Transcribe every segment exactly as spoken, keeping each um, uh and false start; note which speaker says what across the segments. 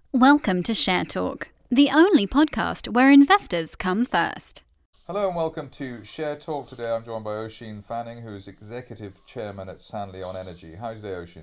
Speaker 1: Welcome to Share Talk, the only podcast where investors come first.
Speaker 2: Hello and welcome to Share Talk. Today I'm joined by Oisin Fanning, who is Executive Chairman at Sanlion Energy. How are you today, Oisin?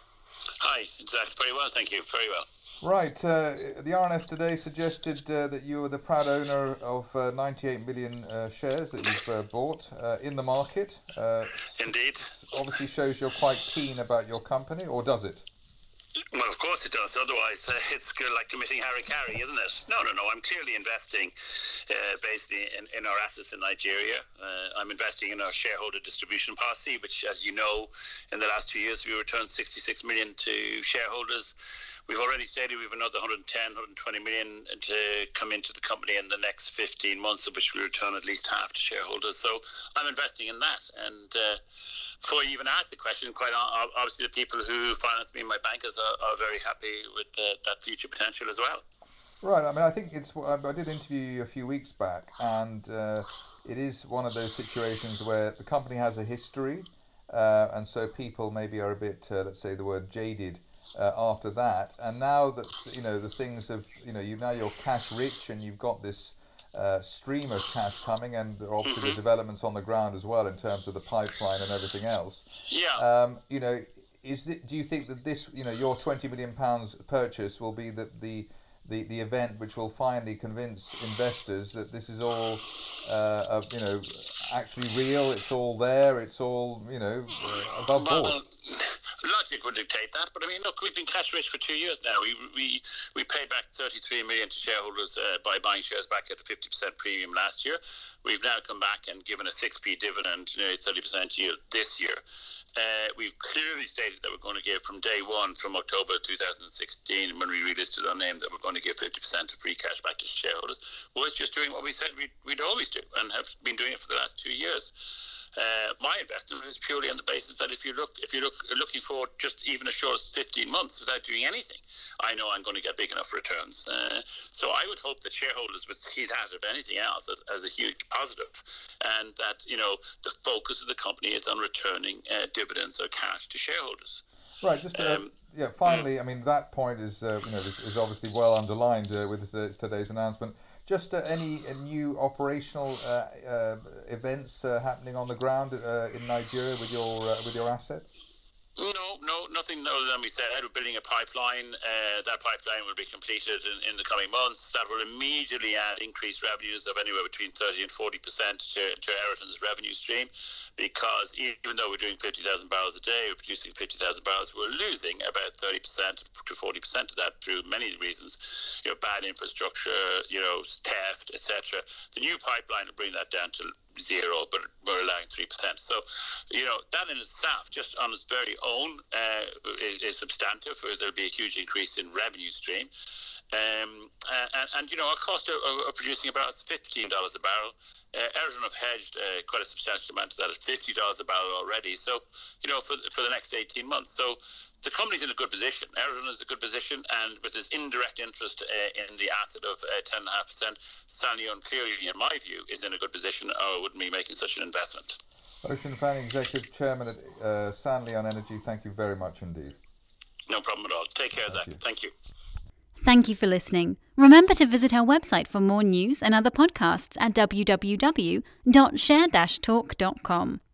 Speaker 3: Hi, exactly. Very well, thank you. Very well.
Speaker 2: Right, uh, the R N S today suggested uh, that you are the proud owner of uh, ninety-eight million uh, shares that you've uh, bought uh, in the market. Uh,
Speaker 3: Indeed.
Speaker 2: Obviously shows you're quite keen about your company, or does it?
Speaker 3: Well, of course it does. Otherwise, uh, it's good like committing harikari, isn't it? No, no, no. I'm clearly investing uh, basically in, in our assets in Nigeria. Uh, I'm investing in our shareholder distribution policy, which, as you know, in the last two years, we returned sixty-six million to shareholders. We've already stated we have another one hundred ten, one hundred twenty million to come into the company in the next fifteen months, of which we return at least half to shareholders. So I'm investing in that. And uh, before you even ask the question, quite obviously the people who finance me, my bankers, are, are very happy with uh, that future potential as well.
Speaker 2: Right. I mean, I think it's. I did interview you a few weeks back, and uh, it is one of those situations where the company has a history, uh, and so people maybe are a bit, uh, let's say, the word jaded. Uh, after that, and now that you know the things have, you know, you now you're cash rich and you've got this uh, stream of cash coming, and obviously mm-hmm. the developments on the ground as well in terms of the pipeline and everything else.
Speaker 3: Yeah.
Speaker 2: Um, you know, is it? Do you think that this, you know, your twenty million pounds purchase will be the the the, the event which will finally convince investors that this is all, uh, uh, you know, actually real? It's all there. It's all, you know, uh, above board.
Speaker 3: Well, logic would dictate that, but I mean, look, we've been cash rich for two years now. We we we paid back thirty-three million to shareholders uh, by buying shares back at a fifty percent premium last year. We've now come back and given a six p dividend, you know, thirty percent yield this year. Uh, we've clearly stated that we're going to give from day one, from October two thousand sixteen, when we relisted our name, that we're going to give fifty percent of free cash back to shareholders. Well, it's just doing what we said we'd, we'd always do, and have been doing it for the last two years. Uh, my investment is purely on the basis that if you look, if you look looking for just even a short fifteen months without doing anything, I know I'm going to get big enough returns. Uh, so I would hope that shareholders would see that, if anything else, as, as a huge positive, and that, you know, the focus of the company is on returning uh, dividends or cash to shareholders.
Speaker 2: Right. Just uh, um, yeah. Finally, I mean, that point is uh, you know is, is obviously well underlined uh, with today's announcement. Just uh, any uh, new operational uh, uh, events uh, happening on the ground uh, in Nigeria with your uh, with your asset?
Speaker 3: No, no, nothing other than we said. We're building a pipeline. Uh, that pipeline will be completed in, in the coming months. That will immediately add increased revenues of anywhere between thirty and forty percent to, to Eriton's revenue stream, because even though we're doing fifty thousand barrels a day, we're producing fifty thousand barrels, we're losing about thirty percent to forty percent of that through many reasons, you know, bad infrastructure, you know, theft, et cetera. The new pipeline will bring that down to zero, but we're allowing three percent. So, you know, that in itself, just on its very own, uh, is, is substantive. There'll be a huge increase in revenue stream. Um, and, and, you know, our cost of, of producing a barrel is fifteen dollars a barrel. Uh, Eriton have hedged uh, quite a substantial amount of that at fifty dollars a barrel already. So, you know, for, for the next eighteen months. So the company's in a good position. Eriton is a good position, and with this indirect interest uh, in the asset of uh, ten point five percent, Sanlion clearly, in my view, is in a good position, or wouldn't be making such an investment.
Speaker 2: Oisin Fanning, Executive Chairman at uh, Sanlion Energy, thank you very much indeed.
Speaker 3: No problem at all. Take care,
Speaker 2: Thank
Speaker 3: Zach.
Speaker 2: you.
Speaker 3: Thank you.
Speaker 1: Thank you for listening. Remember to visit our website for more news and other podcasts at w w w dot share dash talk dot com.